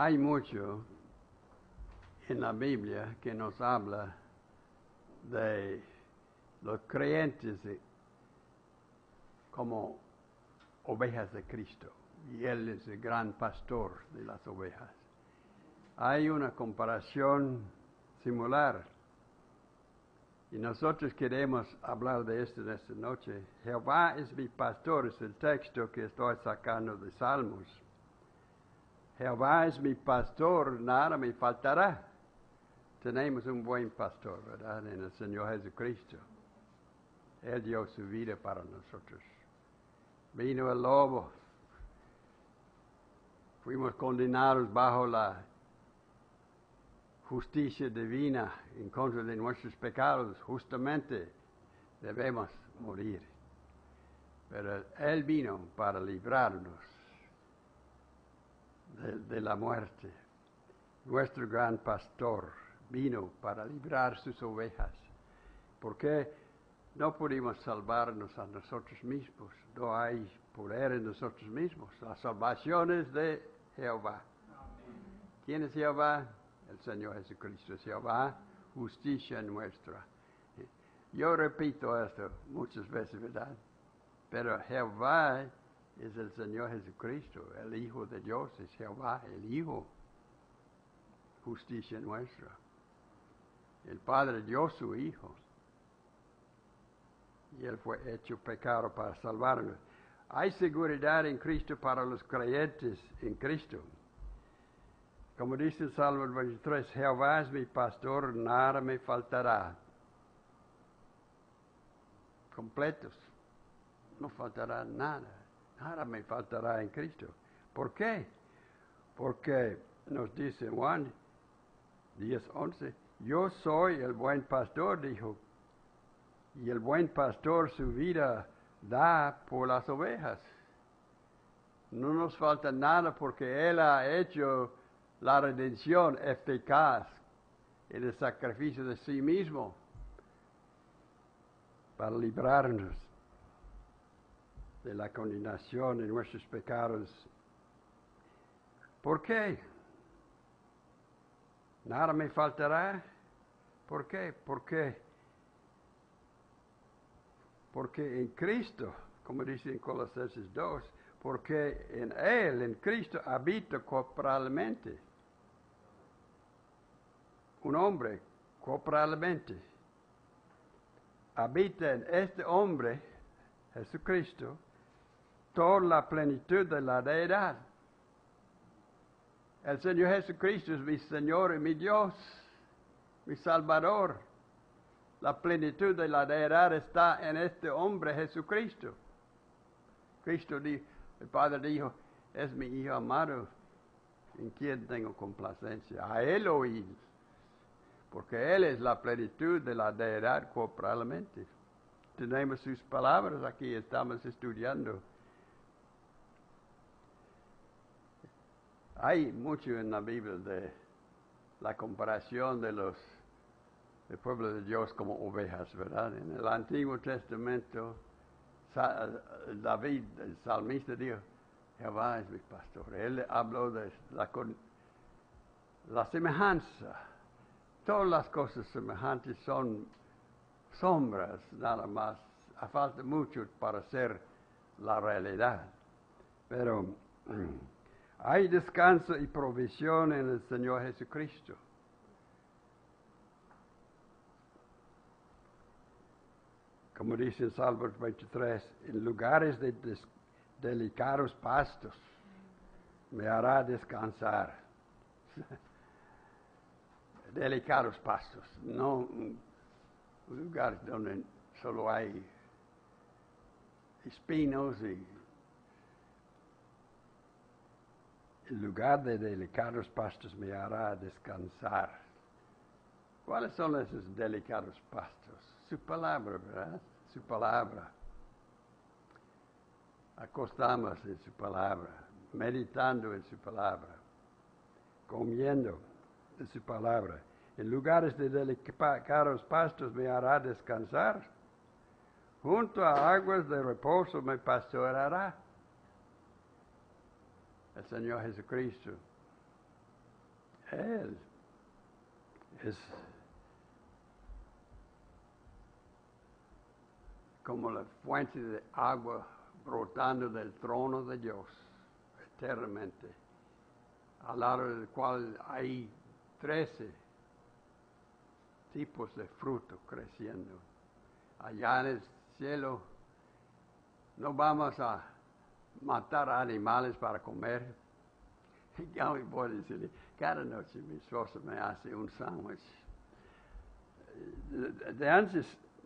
Hay mucho en la Biblia que nos habla de los creyentes como ovejas de Cristo, y Él es el gran pastor de las ovejas. Hay una comparación similar, y nosotros queremos hablar de esto en esta noche. Jehová es mi pastor, es el texto que estoy sacando de Salmos. Jehová es mi pastor, nada me faltará. Tenemos un buen pastor, ¿verdad? En el Señor Jesucristo. Él dio su vida para nosotros. Vino el lobo. Fuimos condenados bajo la justicia divina en contra de nuestros pecados. Justamente debemos morir. Pero Él vino para librarnos de la muerte. Nuestro gran pastor vino para librar sus ovejas. Porque no pudimos salvarnos a nosotros mismos. No hay poder en nosotros mismos. La salvación es de Jehová. ¿Quién es Jehová? El Señor Jesucristo es Jehová, justicia nuestra. Yo repito esto muchas veces, ¿verdad? Pero Jehová es el Señor Jesucristo, el Hijo de Dios es Jehová, el Hijo, justicia nuestra. El Padre dio su Hijo, y Él fue hecho pecado para salvarnos. Hay seguridad en Cristo para los creyentes en Cristo. Como dice el Salmo 23, Jehová es mi pastor, nada me faltará. Completos, no faltará nada. Nada me faltará en Cristo. ¿Por qué? Porque nos dice Juan 10:11, yo soy el buen pastor, dijo, y el buen pastor su vida da por las ovejas. No nos falta nada porque Él ha hecho la redención eficaz en el sacrificio de sí mismo para librarnos de la condenación de nuestros pecados. ¿Por qué? Nada me faltará. ¿Por qué? Porque en Cristo, como dice en Colosenses 2, porque en Él, en Cristo, habita corporalmente. Un hombre corporalmente habita en este hombre, Jesucristo, toda la plenitud de la deidad. El Señor Jesucristo es mi Señor y mi Dios, mi Salvador. La plenitud de la deidad está en este hombre Jesucristo. Cristo dijo, el Padre dijo, es mi Hijo amado, en quien tengo complacencia. A Él oíd, porque Él es la plenitud de la deidad corporalmente. Tenemos sus palabras aquí, estamos estudiando. Hay mucho en la Biblia de la comparación del pueblo de Dios como ovejas, ¿verdad? En el Antiguo Testamento, David, el salmista, dijo, Jehová es mi pastor. Él habló de la semejanza. Todas las cosas semejantes son sombras, nada más. Falta mucho para ser la realidad. Pero hay descanso y provisión en el Señor Jesucristo. Como dice en Salmos 23, en lugares de delicados pastos me hará descansar. Delicados pastos, no un lugar donde solo hay espinos y en lugar de delicados pastos me hará descansar. ¿Cuáles son esos delicados pastos? Su palabra, ¿verdad? Su palabra. Acostamos en su palabra, meditando en su palabra, comiendo de su palabra. En lugares de delicados pastos me hará descansar. Junto a aguas de reposo me pastoreará. El Señor Jesucristo Él es como la fuente de agua brotando del trono de Dios eternamente, al lado del cual hay 13 tipos de fruto creciendo. Allá en el cielo no vamos a matar animales para comer. Ya me voy a decirle, cada noche mi esposa me hace un sándwich. De antes,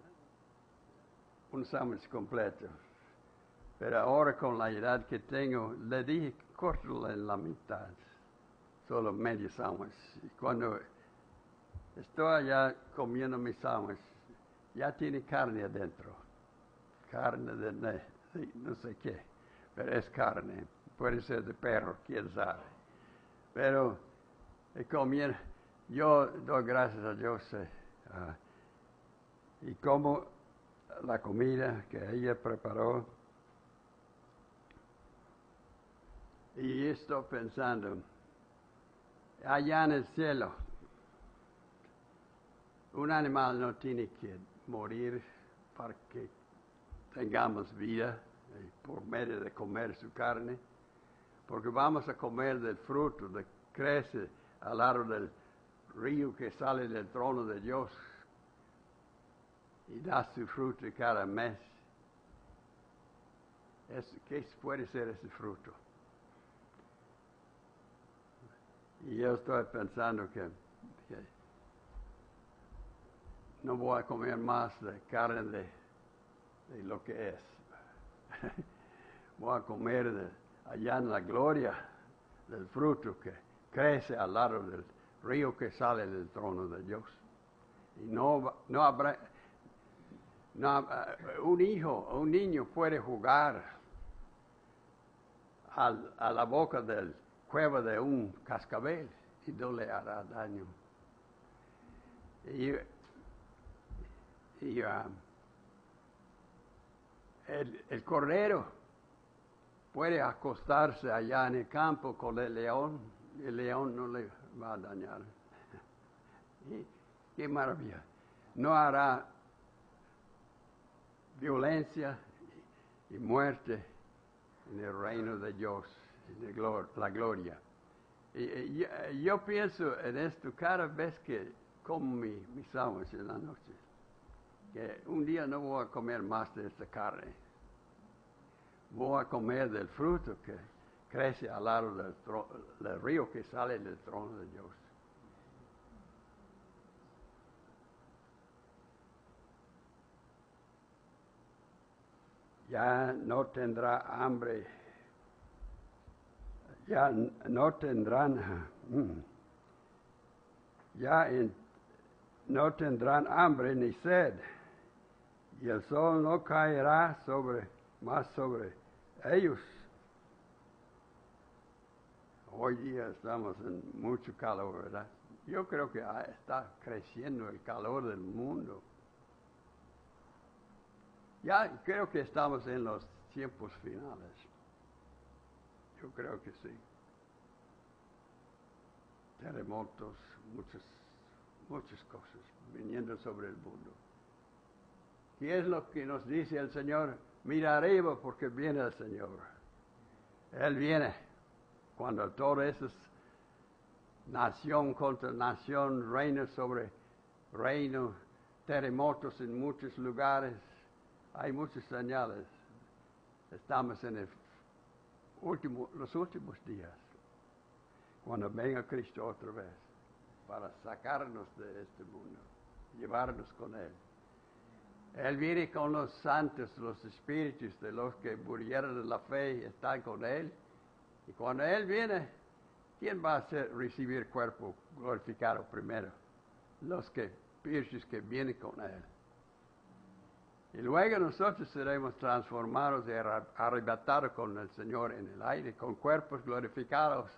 un sándwich completo. Pero ahora con la edad que tengo, le dije, córtalo en la mitad. Solo medio sándwich. Y cuando estoy allá comiendo mi sándwich, ya tiene carne adentro. Carne de no sé qué, pero es carne. Puede ser de perro, quién sabe. Pero comiendo, yo doy gracias a Dios y como la comida que ella preparó. Y estoy pensando, allá en el cielo, un animal no tiene que morir para que tengamos vida por medio de comer su carne, porque vamos a comer del fruto que crece al lado del río que sale del trono de Dios y da su fruto cada mes. ¿Qué puede ser ese fruto? Y yo estoy pensando que no voy a comer más de carne de lo que es. Voy a comer allá en la gloria del fruto que crece al lado del río que sale del trono de Dios. Y no habrá, un niño puede jugar a la boca del cueva de un cascabel y no le hará daño. El cordero puede acostarse allá en el campo con el león no le va a dañar. Qué maravilla. No hará violencia y muerte en el reino de Dios, en la gloria. Y yo pienso en esto cada vez que como mi sándwich en la noche, que un día no voy a comer más de esta carne. Voy a comer del fruto que crece al lado del río que sale del trono de Dios. Ya no tendrá hambre, ya no tendrán, no tendrán hambre ni sed, y el sol no caerá más sobre ellos. Hoy día estamos en mucho calor, ¿verdad? Yo creo que está creciendo el calor del mundo. Ya creo que estamos en los tiempos finales. Yo creo que sí. Terremotos, muchas cosas viniendo sobre el mundo. ¿Qué es lo que nos dice el Señor? Mira arriba porque viene el Señor. Él viene cuando todas esas nación contra nación, reino sobre reino, terremotos en muchos lugares. Hay muchas señales. Estamos en los últimos días, cuando venga Cristo otra vez, para sacarnos de este mundo, llevarnos con Él. Él viene con los santos, los espíritus de los que murieron en la fe y están con Él. Y cuando Él viene, ¿quién va a recibir cuerpo glorificado primero? Los espíritus que vienen con Él. Y luego nosotros seremos transformados y arrebatados con el Señor en el aire, con cuerpos glorificados.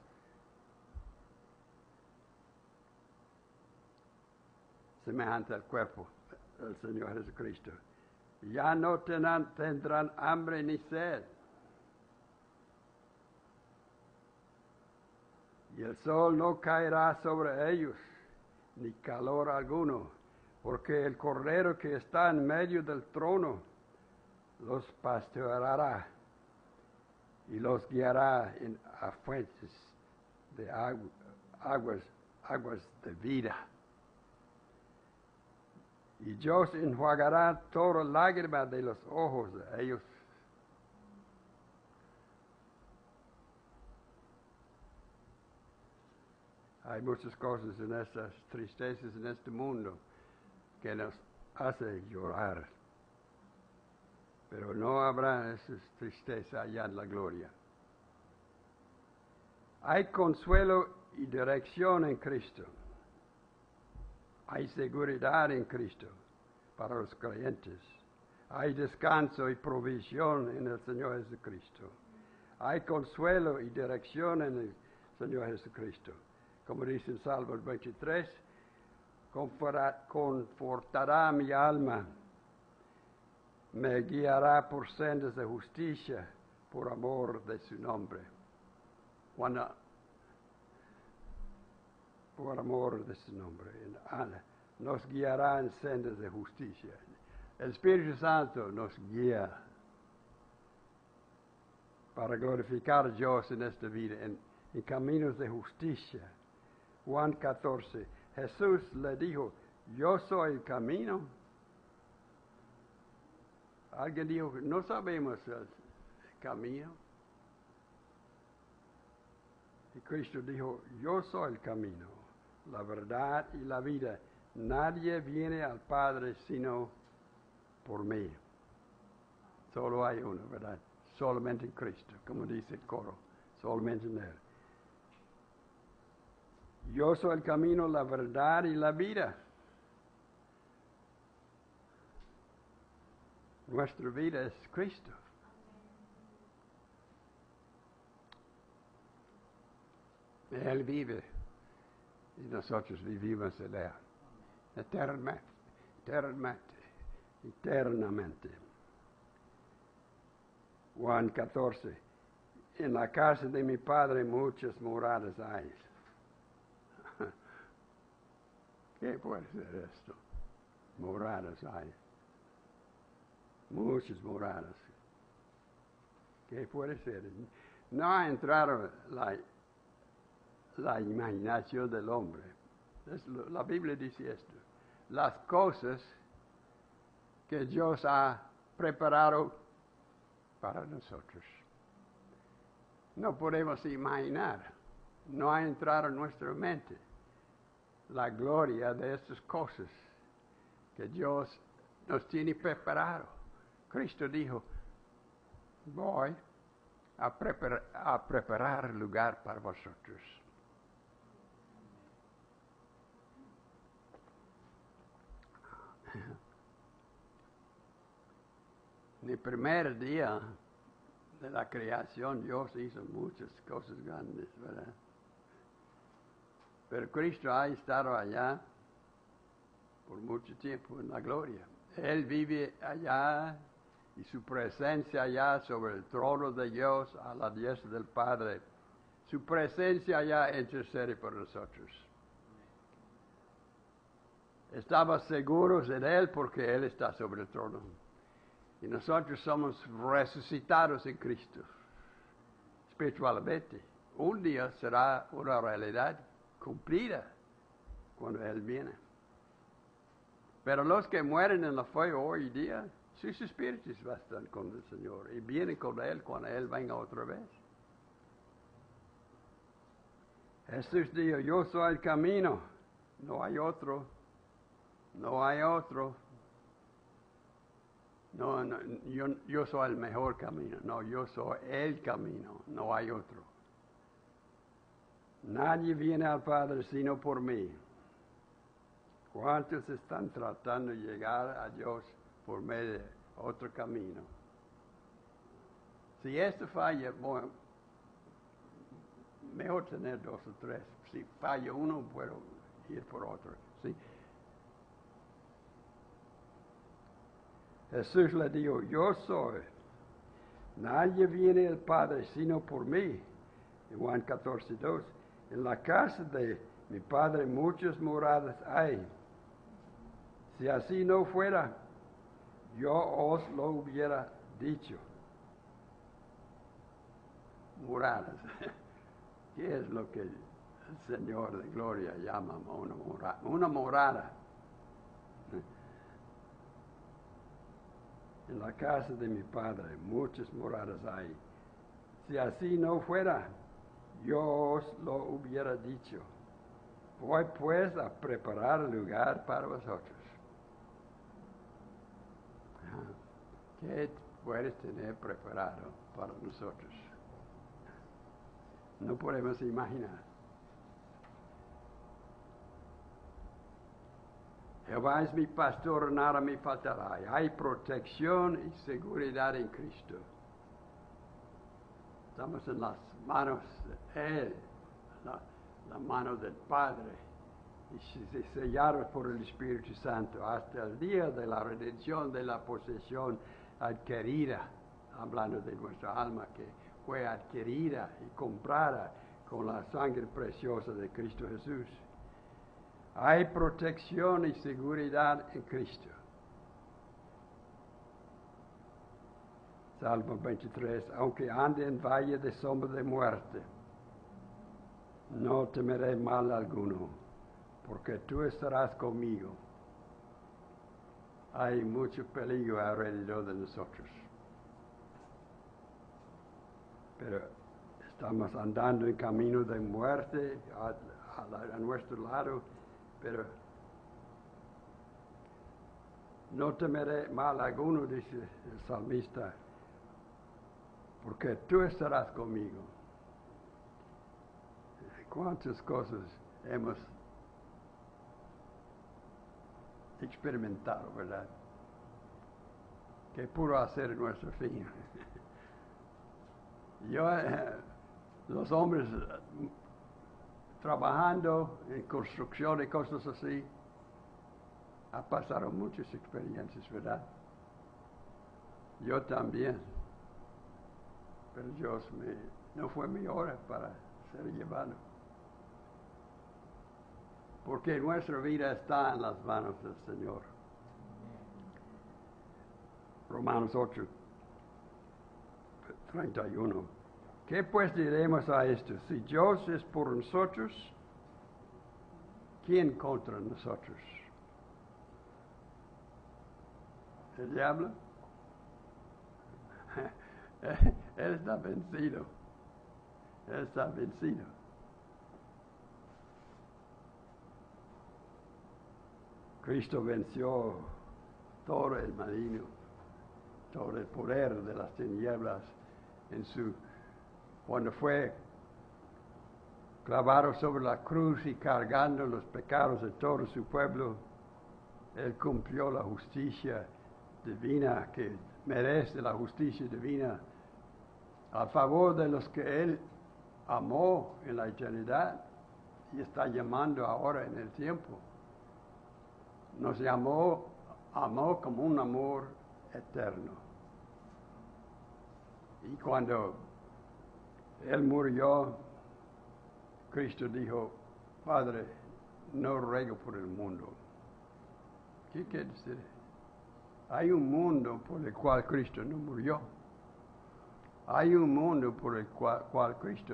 Semejante al cuerpo del Señor Jesucristo. Ya no tendrán hambre ni sed. y el sol no caerá sobre ellos, ni calor alguno, porque el Cordero que está en medio del trono los pastoreará y los guiará a fuentes de aguas de vida. Y Dios enjuagará toda lágrima de los ojos de ellos. Hay muchas cosas en estas tristezas en este mundo que nos hace llorar. Pero no habrá esa tristeza allá en la gloria. Hay consuelo y dirección en Cristo. Hay seguridad en Cristo para los creyentes. Hay descanso y provisión en el Señor Jesucristo. Hay consuelo y dirección en el Señor Jesucristo. Como dice en Salmos 23, confortará mi alma, me guiará por sendas de justicia, por amor de su nombre. Por amor de su nombre, nos guiará en sendas de justicia. El Espíritu Santo nos guía para glorificar a Dios en esta vida, en caminos de justicia. Juan 14, Jesús le dijo, yo soy el camino. Alguien dijo, no sabemos el camino. Y Cristo dijo, yo soy el camino, la verdad y la vida. Nadie viene al Padre sino por mí. Solo hay uno, ¿verdad? Solamente en Cristo, como dice el coro, solamente en Él. Yo soy el camino, la verdad y la vida. Nuestra vida es Cristo. Él vive y nosotros vivimos en Él. Eternamente. Juan 14. En la casa de mi Padre muchas moradas hay. ¿Qué puede ser esto? Moradas hay. Muchas moradas. ¿Qué puede ser? No ha entrado la imaginación del hombre. La Biblia dice esto. Las cosas que Dios ha preparado para nosotros. No podemos imaginar. No ha entrado en nuestra mente la gloria de estas cosas que Dios nos tiene preparado. Cristo dijo, voy a preparar lugar para vosotros. En el primer día de la creación, Dios hizo muchas cosas grandes, ¿verdad? Pero Cristo ha estado allá por mucho tiempo en la gloria. Él vive allá y su presencia allá sobre el trono de Dios a la diestra del Padre. Su presencia allá intercede por nosotros. Estamos seguros en Él porque Él está sobre el trono. Y nosotros somos resucitados en Cristo, espiritualmente. Un día será una realidad cumplida cuando Él viene. Pero los que mueren en la fe hoy día, sus espíritus están con el Señor y vienen con Él cuando Él venga otra vez. Jesús dijo, yo soy el camino, no hay otro, no hay otro. No, yo soy el mejor camino, no, yo soy el camino, no hay otro. Nadie viene al Padre sino por mí. ¿Cuántos están tratando de llegar a Dios por medio de otro camino? Si esto falla, bueno, mejor tener dos o tres. Si falla uno, puedo ir por otro. ¿Sí? Jesús le dijo, yo soy. Nadie viene al Padre sino por mí. En Juan 14:2. En la casa de mi Padre muchas moradas hay. Si así no fuera, yo os lo hubiera dicho. Moradas. ¿Qué es lo que el Señor de Gloria llama una morada? Una morada. En la casa de mi Padre muchas moradas hay. Si así no fuera, yo os lo hubiera dicho. Voy pues a preparar lugar para vosotros. ¿Qué puedes tener preparado para nosotros? No podemos imaginar. Jehová es mi pastor, nada me faltará. Hay protección y seguridad en Cristo. Estamos en las manos de Él, la mano del Padre, y sellados por el Espíritu Santo hasta el día de la redención de la posesión adquirida, hablando de nuestra alma que fue adquirida y comprada con la sangre preciosa de Cristo Jesús. Hay protección y seguridad en Cristo. Salmo 23, aunque ande en valle de sombra de muerte, no temeré mal alguno, porque tú estarás conmigo. Hay mucho peligro alrededor de nosotros, pero estamos andando en camino de muerte a nuestro lado, pero no temeré mal alguno, dice el salmista, porque tú estarás conmigo. ¿Cuántas cosas hemos experimentado, verdad? Que pudo hacer nuestro fin. Los hombres trabajando en construcción y cosas así, ha pasado muchas experiencias, ¿verdad? Yo también. Pero Dios no fue mi hora para ser llevado. Porque nuestra vida está en las manos del Señor. Romanos 8, 31. ¿Qué pues diremos a esto? Si Dios es por nosotros, ¿quién contra nosotros? ¿El diablo? Él está vencido. Él está vencido. Cristo venció todo el maligno, todo el poder de las tinieblas cuando fue clavado sobre la cruz y cargando los pecados de todo su pueblo. Él cumplió la justicia divina que merece la justicia divina a favor de los que Él amó en la eternidad y está llamando ahora en el tiempo. Nos amó como un amor eterno. Y cuando Él murió, Cristo dijo, Padre, no ruego por el mundo. ¿Qué quiere decir? Hay un mundo por el cual Cristo no murió. Hay un mundo por el cual Cristo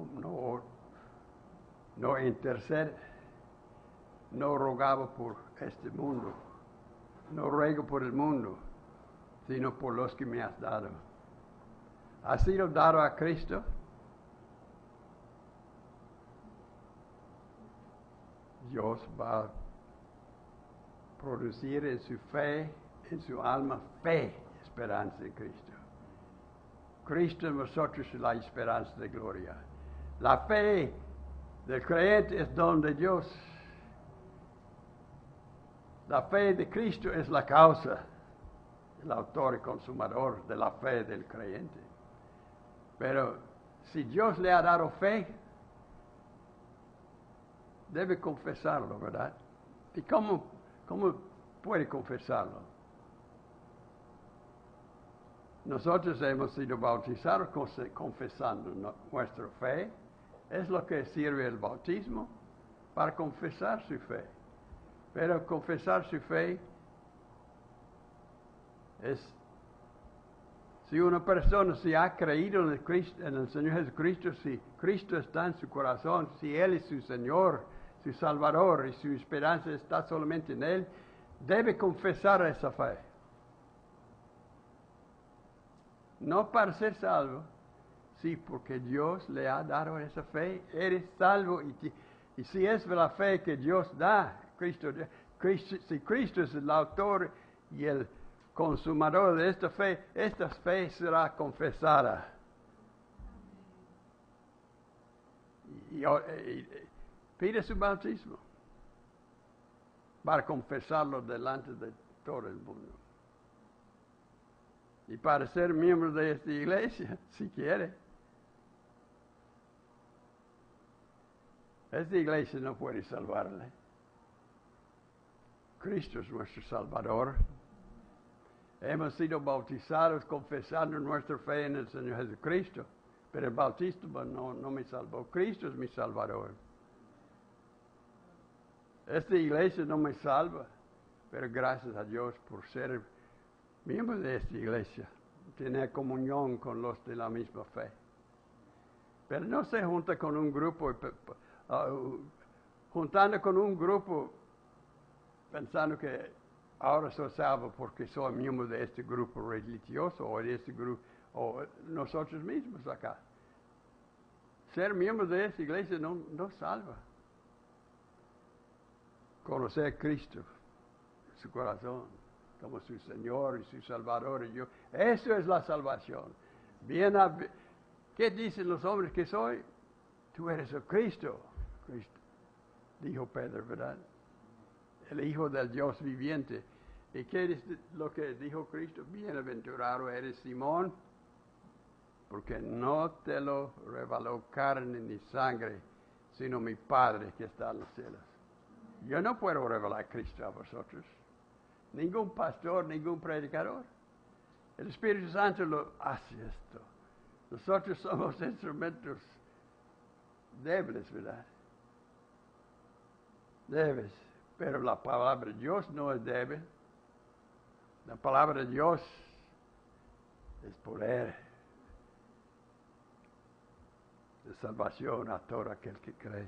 no intercede, no rogaba por este mundo, no ruego por el mundo, sino por los que me has dado. ¿Ha sido dado a Cristo? Dios va a producir en su fe, en su alma, fe, esperanza en Cristo. Cristo en vosotros es la esperanza de gloria. La fe del creyente es don de Dios. La fe de Cristo es la causa, el autor y consumador de la fe del creyente. Pero si Dios le ha dado fe, debe confesarlo, ¿verdad? ¿Y cómo puede confesarlo? Nosotros hemos sido bautizados confesando nuestra fe Es lo que sirve el bautismo, para confesar su fe. Pero confesar su fe es, si una persona si ha creído en el Señor Jesucristo, si Cristo está en su corazón, si Él es su Señor, su Salvador y su esperanza está solamente en Él, debe confesar esa fe. No para ser salvo, sí, porque Dios le ha dado esa fe, eres salvo y si es la fe que Dios da, si Cristo es el autor y el consumador de esta fe será confesada. Y pide su bautismo para confesarlo delante de todo el mundo. Y para ser miembro de esta iglesia, si quiere. Esta iglesia no puede salvarle. Cristo es nuestro Salvador. Hemos sido bautizados confesando nuestra fe en el Señor Jesucristo. Pero el bautismo no me salvó. Cristo es mi Salvador. Esta iglesia no me salva. Pero gracias a Dios por ser miembro de esta iglesia. Tener comunión con los de la misma fe. Pero no se junta con un grupo, juntando con un grupo, pensando que ahora soy salvo porque soy miembro de este grupo religioso o de este grupo, o nosotros mismos acá. Ser miembro de esta iglesia no salva. Conocer a Cristo, su corazón, como su Señor y su Salvador y yo. Eso es la salvación. ¿Qué dicen los hombres que soy? Tú eres el Cristo. Cristo, dijo Pedro, ¿verdad? El Hijo del Dios viviente. ¿Y qué es lo que dijo Cristo? Bienaventurado eres Simón, porque no te lo reveló carne ni sangre, sino mi Padre que está en los cielos. Yo no puedo revelar a Cristo a vosotros. Ningún pastor, ningún predicador. El Espíritu Santo lo hace esto. Nosotros somos instrumentos débiles, ¿verdad? Débiles. Pero la palabra de Dios no es débil. La palabra de Dios es poder de salvación a todo aquel que cree.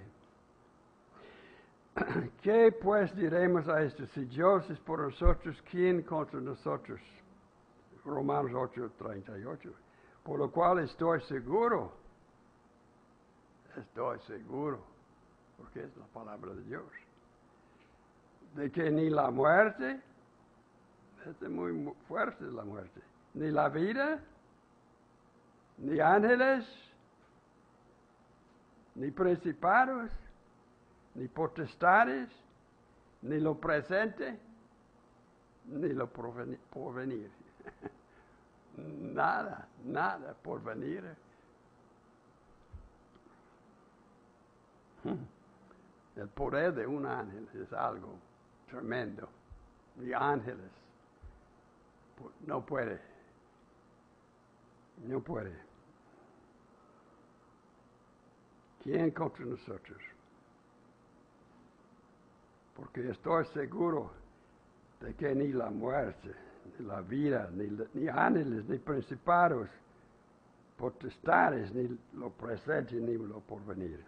¿Qué pues diremos a esto? Si Dios es por nosotros, ¿quién contra nosotros? Romanos 8:38. Por lo cual estoy seguro, porque es la palabra de Dios, de que ni la muerte, es muy fuerte la muerte, ni la vida, ni ángeles, ni principados, ni potestades, ni lo presente, ni lo porvenir. Nada por venir. El poder de un ángel es algo tremendo. Y ángeles no puede. ¿Quién contra nosotros? Porque estoy seguro de que ni la muerte, ni la vida, ni ángeles, ni principados, potestades, ni lo presente, ni lo porvenir,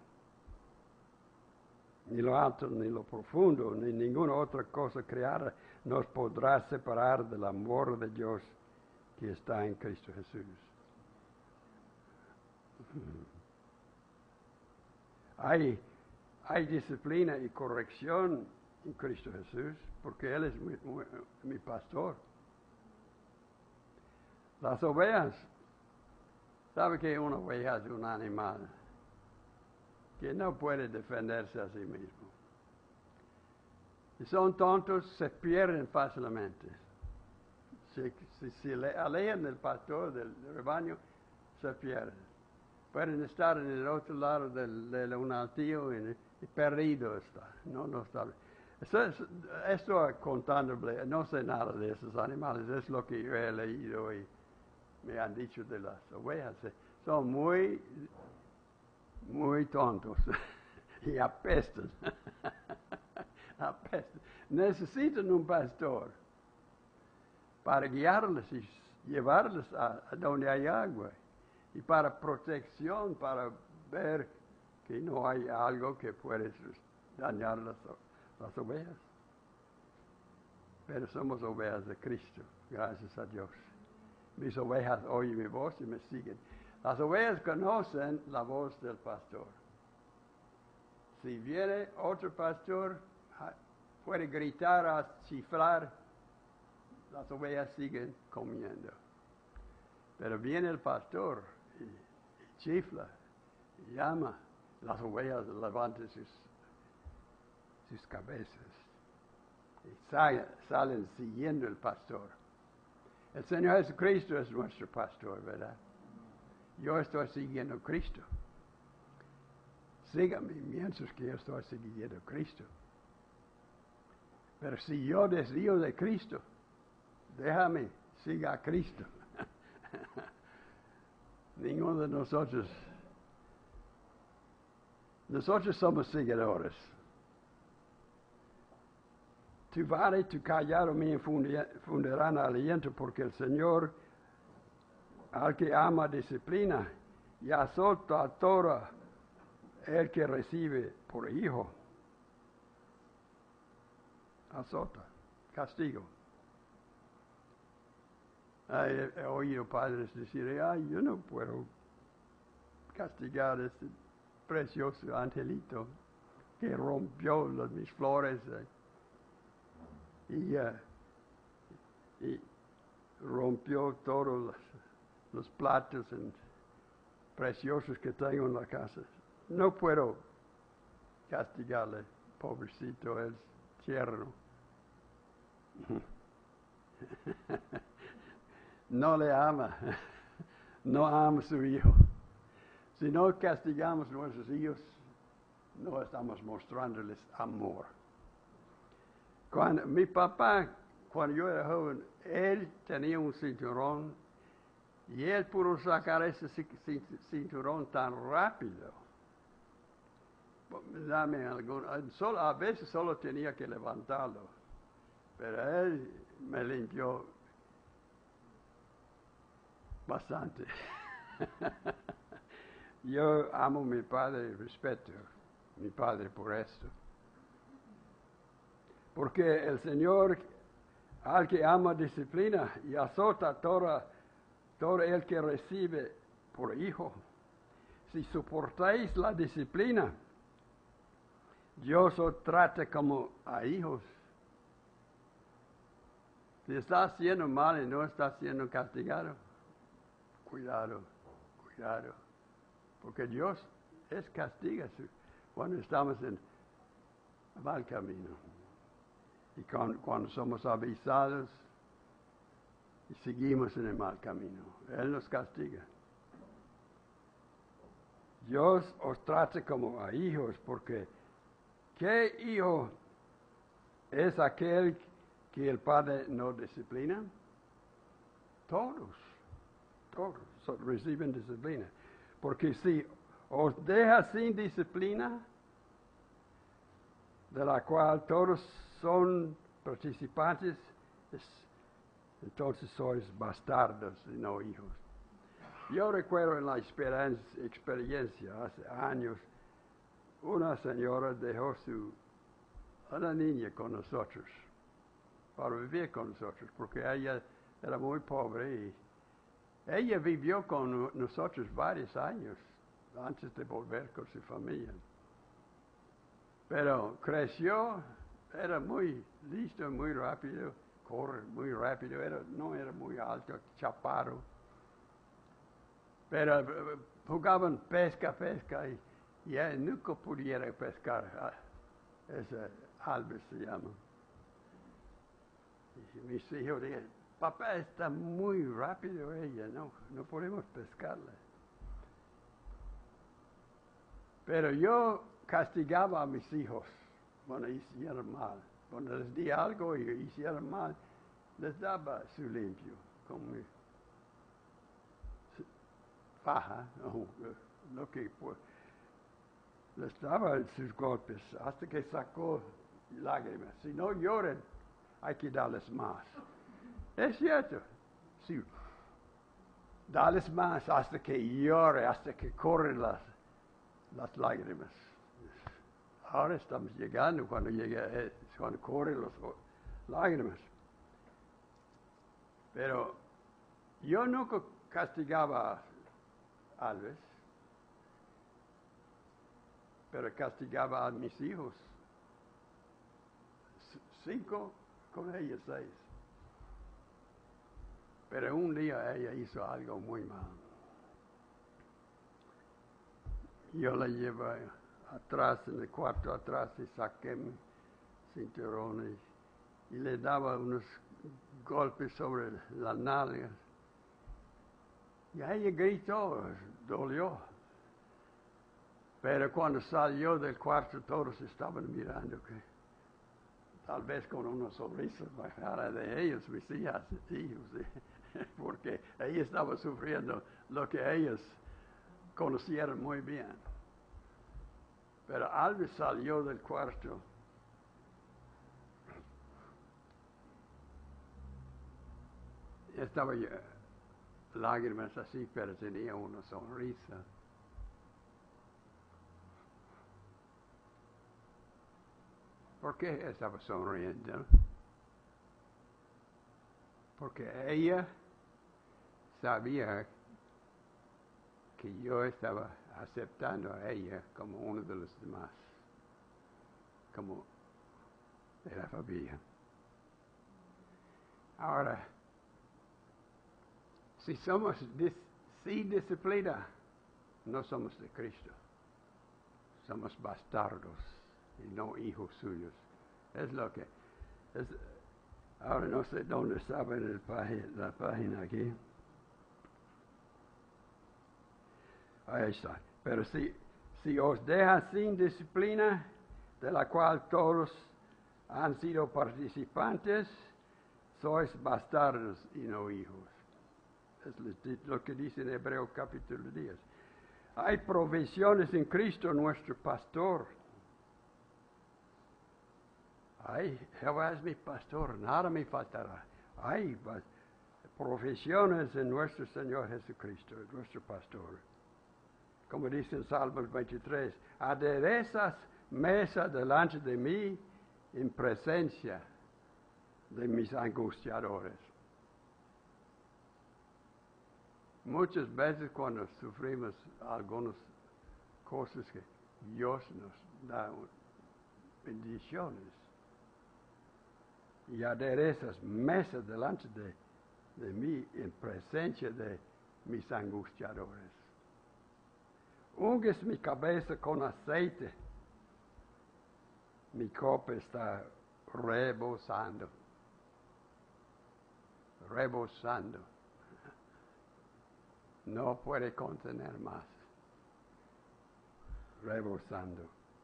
ni lo alto, ni lo profundo, ni ninguna otra cosa creada nos podrá separar del amor de Dios que está en Cristo Jesús. Hay disciplina y corrección en Cristo Jesús, porque Él es mi pastor. Las ovejas, ¿sabe que una oveja es un animal que no puede defenderse a sí mismo? Si son tontos, se pierden fácilmente. Si se alejan del pastor, del rebaño, se pierden. Pueden estar en el otro lado de un altillo y perdido está. No está. Esto contándole, no sé nada de esos animales, es lo que yo he leído y me han dicho de las ovejas. Son muy muy tontos y apestan. Apestan. Necesitan un pastor para guiarles y llevarles a donde hay agua y para protección, para ver que no hay algo que puede dañar las ovejas. Pero somos ovejas de Cristo, gracias a Dios. Mis ovejas oyen mi voz y me siguen. Las ovejas conocen la voz del pastor. Si viene otro pastor, puede gritar a chiflar, las ovejas siguen comiendo. Pero viene el pastor y chifla, y llama, las ovejas levantan sus cabezas y salen siguiendo el pastor. El Señor Jesucristo es nuestro pastor, ¿verdad? Yo estoy siguiendo a Cristo. Sígame mientras que yo estoy siguiendo a Cristo. Pero si yo desvío de Cristo, déjame, siga a Cristo. Ninguno de nosotros somos seguidores. Tu vara y tu callado me infundirán aliento, porque el Señor, al que ama, disciplina y azota a todo el que recibe por hijo. Azota, castigo. He oído padres decir, yo no puedo castigar a este precioso angelito que rompió mis flores y rompió todos los platos preciosos que tengo en la casa. No puedo castigarle, pobrecito, es tierno. No le ama, no ama a su hijo. Si no castigamos a nuestros hijos, no estamos mostrándoles amor. Mi papá, cuando yo era joven, él tenía un cinturón y él pudo sacar ese cinturón tan rápido. A veces solo tenía que levantarlo, pero él me limpió bastante. Yo amo a mi padre y respeto a mi padre por esto. Porque el Señor, al que ama, disciplina y azota todo el que recibe por hijo. Si soportáis la disciplina, Dios os trata como a hijos. Si estás haciendo mal y no estás siendo castigado, cuidado. Porque Dios es castiga cuando estamos en mal camino. Y cuando somos avisados y seguimos en el mal camino, Él nos castiga. Dios os trata como a hijos, porque ¿qué hijo es aquel que el padre no disciplina? Todos reciben disciplina. Porque si os deja sin disciplina, de la cual todos son participantes, entonces sois bastardos y no hijos. Yo recuerdo en la experiencia hace años, una señora dejó a la niña con nosotros, para vivir con nosotros, porque ella era muy pobre y ella vivió con nosotros varios años antes de volver con su familia. Pero creció, era muy listo, muy rápido, corre muy rápido, no era muy alto, chaparro. Pero jugaban pesca y él nunca pudiera pescar. Ese Albert se llama. Y mis hijos dijeron, papá está muy rápido ella, no podemos pescarla. Pero yo castigaba a mis hijos cuando hicieron mal. Cuando les di algo y hicieron mal, les daba su limpio con mi faja, lo que le estaba en sus golpes hasta que sacó lágrimas. Si no lloran, hay que darles más. Es cierto. Sí. Darles más hasta que llore, hasta que corren las lágrimas. Ahora estamos llegando cuando corren las lágrimas. Pero yo nunca castigaba a Alves, pero castigaba a mis hijos. 5, con ella 6. Pero un día ella hizo algo muy mal. Yo la llevé atrás, en el cuarto atrás, y saqué mi cinturón y le daba unos golpes sobre las nalgas. Y ella gritó, dolió. Pero cuando salió del cuarto, todos estaban mirando, que tal vez con una sonrisa en la cara de ellos, mis hijas, hijos, porque ella estaba sufriendo lo que ellos conocieron muy bien. Pero Alves salió del cuarto. Estaba lágrimas así, pero tenía una sonrisa. ¿Por qué estaba sonriendo? Porque ella sabía que yo estaba aceptando a ella como uno de los demás, como de la familia. Ahora, si somos sin disciplina, no somos de Cristo. Somos bastardos y no hijos suyos. Es lo que es. Ahora no sé dónde estaba en la página aquí. Ahí está. Pero si os deja sin disciplina, de la cual todos han sido participantes, sois bastardos y no hijos. Es lo que dice en Hebreos capítulo 10. Hay provisiones en Cristo nuestro pastor. Ay, Jehová es mi pastor, nada me faltará. Hay provisiones en nuestro Señor Jesucristo, nuestro pastor. Como dice en Salmos 23, aderezas mesa delante de mí en presencia de mis angustiadores. Muchas veces cuando sufrimos algunas cosas que Dios nos da bendiciones, y aderezas mesa delante de mí en presencia de mis angustiadores. Unges mi cabeza con aceite, mi copa está rebosando. No puede contener más. Rebosando.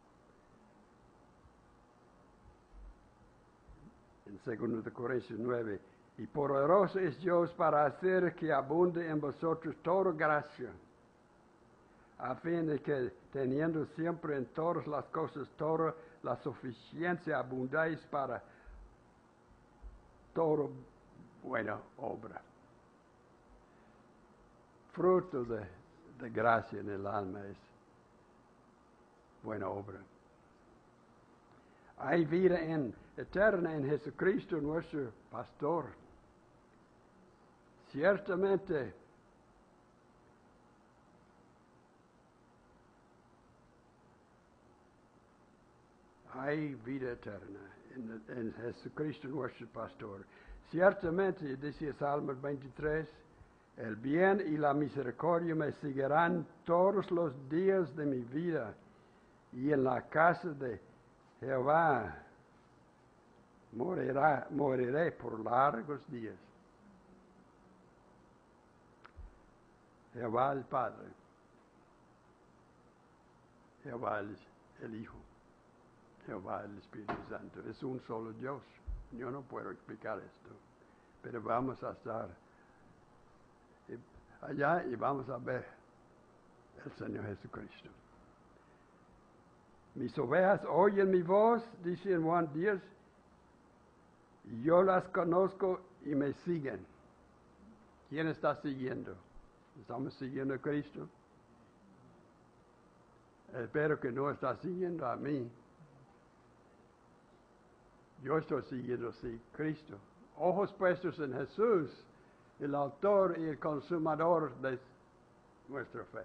En 2 Corintios 9, y poderoso es Dios para hacer que abunde en vosotros toda gracia, a fin de que, teniendo siempre en todas las cosas toda la suficiencia, abundáis para toda buena obra. Fruto de gracia en el alma es buena obra. Hay vida eterna en Jesucristo nuestro pastor. Ciertamente, hay vida eterna en Jesucristo nuestro pastor. Ciertamente, dice Salmos 23, el bien y la misericordia me seguirán todos los días de mi vida, y en la casa de Jehová moriré por largos días. Jehová el Padre, Jehová el Hijo, Jehová el Espíritu Santo. Es un solo Dios. Yo no puedo explicar esto, pero vamos a estar allá y vamos a ver el Señor Jesucristo. Mis ovejas oyen mi voz, dice en Juan 10, y yo las conozco y me siguen. ¿Quién está siguiendo? ¿Estamos siguiendo a Cristo? Espero que no está siguiendo a mí. Yo estoy siguiendo a Cristo. Ojos puestos en Jesús, el autor y el consumador de nuestra fe.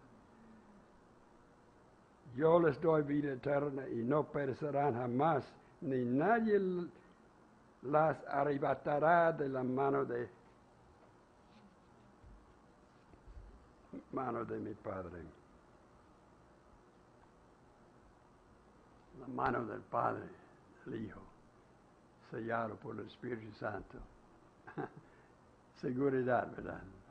Yo les doy vida eterna y no perecerán jamás, ni nadie las arrebatará de la mano de mi Padre. La mano del Padre, del Hijo, sellado por el Espíritu Santo. Seguridad, ¿verdad?